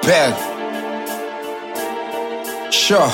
back. Sure.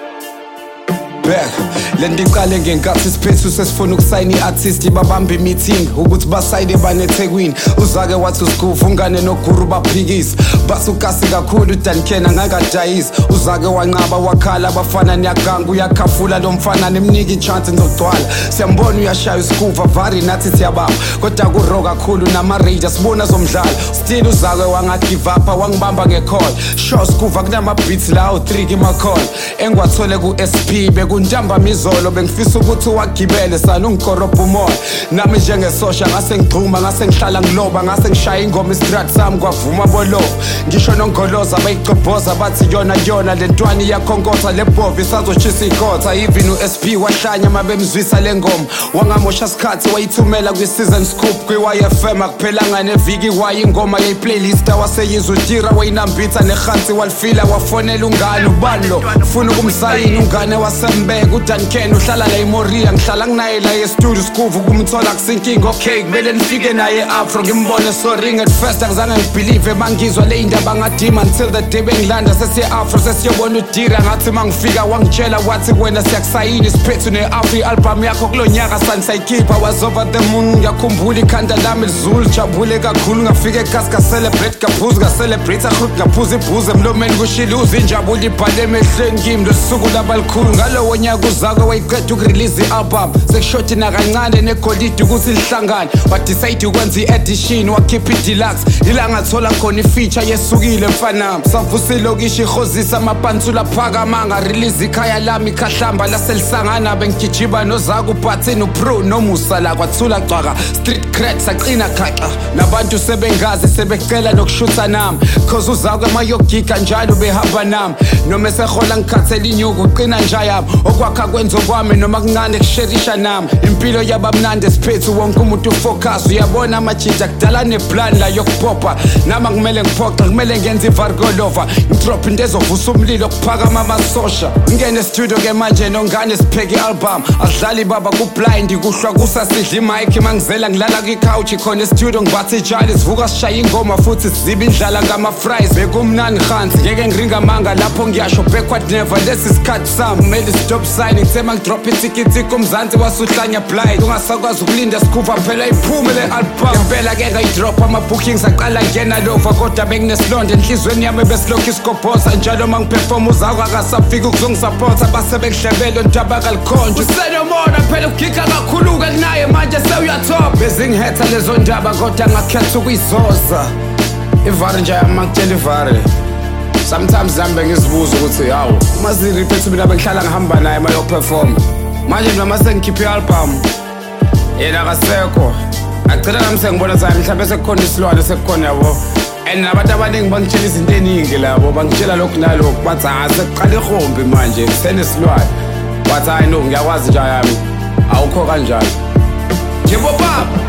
Back. Lento iqale ngenkathi siphethu sesifuna ukusayina i-artist babambe i-meeting ukuthi basayide baneThekwini. Uzake wathi uSgoof ungane noGuru baphikisa basukasi kakhulu uDankena ngakadayisi. Uzake wanqaba wakhala abafana niyaganga uyakhafula lo mfana nemnika i-chance ngizogcwala. Siyambona uyashaya uSgoof avari nathi siyabamba kodwa kuro kakhulu nama-Rangers sibona zomdlalo. Still uzake wangagive up wangibamba ngecall. Sure Sgoof akunama-beats la u-3 imakhona engwathole ku-SP kunjamba mizolo bengifisa ukuthi wagibele sana ungikorobha umoya nami njengesosha ngase ngigxuma ngase ngihlala ngiloba ngase ngishaya ingoma istrat sami kwavuma bolovo ngisho nongoloza bayigcobhoza bathi yona lentwana iyakhonkotha lebhovu isazoshisa ikotha even uSP wahlanya mabemzwisa lengoma wangamosha sikhathi wayithumela kwi-season scoop kwi-YFM akuphelanga neviki wayingoma yeplaylist waseyizwa utira wayinambitha nekhansi walifila wafonela ungane ubani lo ufuna ukumsayini ungane wasembeka uDankena uhlala la eMoria ngihlala nginaye la e-studio Sgoof ukumthola kusinkinga okay kumele nifike naye afro ngimbone sorry at first angizange ngibelieve mangizwa le indaba ngadima until the day bengilanda sesiye-afro sesiyobona udira ngathi mangifika wangitshela wathi wena siyakusayini siphethu ne-afro i-album yakho kulo nyaka sanisayikhipha was over the moon ngiyakhumbula ikhanda lami lizulu jabule kakhulu ngafika ekhasi ka-celebrate kaphuzi ka-celebrate ahrut ngaphuza ibhuze emlomeni kushiluza injabulo ibhale emehlweni kimi lo suku labalikhulu ngalowo nyaka uzake wayiqeda ukurelease i-album sekushoti nakancane negolide ukuthi lihlangane wadecide ukwenza i-edition wakhipha i-deluxe ilangathola khona ifeature yesukile mfanami savusile okisho ihozisa amapansula phakama ngarelease ikhaya lami ikhahlamba laselisangana bengigijiba nozake uBhathini uPro noMusa la kwathula cwaka street cred saqina khaxa nabantu sebengazi sebecela nokushutha nami cause uzake mayogika njalo behamba nami noma esehola ngikhathela inyuku uqina njayami okwakha kwenza kwami noma kuncane kusherisha nami impilo yabamnandi siphethu wonke umuntu ufocus uyabona amajita kudala neplan la yokupopha nama kumele ngiphoxe kumele ngenze ivargolova ngidrop into ezovusa umlilo kuphakama amasosha ngene studio ke manje nongane sipheke i-album adlali baba kublind kuhlwa kusasidla imic mangizela ngilala kwi-couch khona e-studio ngibathi tshali sivuka sishaya ingoma futhi siziba indlala ngama-fries bekumnani hansi ngeke ngiringa manga lapho ngiyasho backward never lesi isikhathi sami made stop signing sema ngidrop itikiti kumzansi wasuhlanya blind ungasakwazi ukulinda Sgoof phela iphume le-album ngempela ke ngayidrop ama-bookings aqala ngena lova kodwa benginesilonda enhlizweni yami besilokhu isigobhoza njalo ma ngiperforma uzakho akasafika ukuzongisapotha base bengihlebele ontaba kalikhonje usenomona phela ugikha kakhulu-ke kunaye manje sewuyathoba bezingihetha lezo ndaba kodwa ngakhetha ukuyizoza ivari nje yami makutshela ivari sometimes zambe ngizibuza ukuthi hawu uma ziriphethe mina bengihlala ngihamba naye uma yoperforma manje noma sengikhiphe i-album yena akasekho agcina nami sengibona sami mhlawumbe sekukhona isilwane sekukhona yabo and nabantu abaningi bangitshela izinto eningi labo bangitshela lokhu nalokhu bathi sekuqala ihombi manje senesilwane bathi hayi no ngiyakwazi nje yami awukho kanjalo yebo baba